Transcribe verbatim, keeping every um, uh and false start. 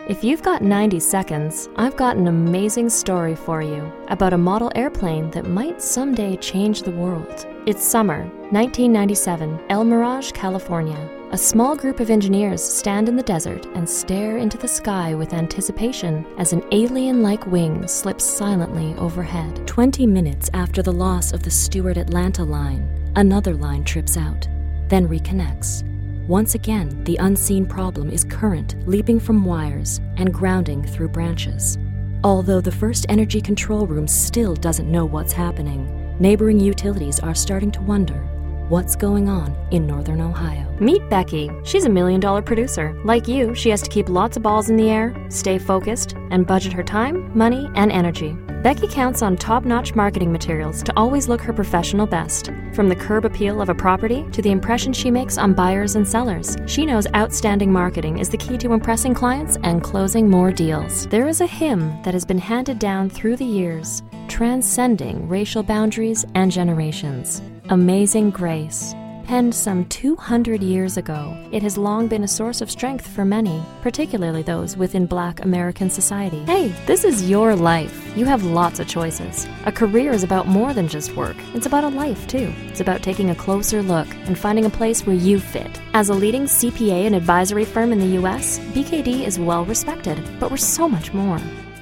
If you've got ninety seconds, I've got an amazing story for you about a model airplane that might someday change the world. It's summer, nineteen ninety-seven, El Mirage, California. A small group of engineers stand in the desert and stare into the sky with anticipation as an alien-like wing slips silently overhead. Twenty minutes after the loss of the Stewart Atlanta line, another line trips out, then reconnects. Once again, the unseen problem is current leaping from wires and grounding through branches. Although the first energy control room still doesn't know what's happening, neighboring utilities are starting to wonder what's going on in Northern Ohio. Meet Becky. She's a million-dollar producer. Like you, she has to keep lots of balls in the air, stay focused, and budget her time, money, and energy. Becky counts on top-notch marketing materials to always look her professional best. From the curb appeal of a property to the impression she makes on buyers and sellers, she knows outstanding marketing is the key to impressing clients and closing more deals. There is a hymn that has been handed down through the years, transcending racial boundaries and generations. Amazing Grace. Penned some two hundred years ago, it has long been a source of strength for many, particularly those within Black American society. Hey, this is your life. You have lots of choices. A career is about more than just work. It's about a life, too. It's about taking a closer look and finding a place where you fit. As a leading C P A and advisory firm in the U S, B K D is well respected, but we're so much more.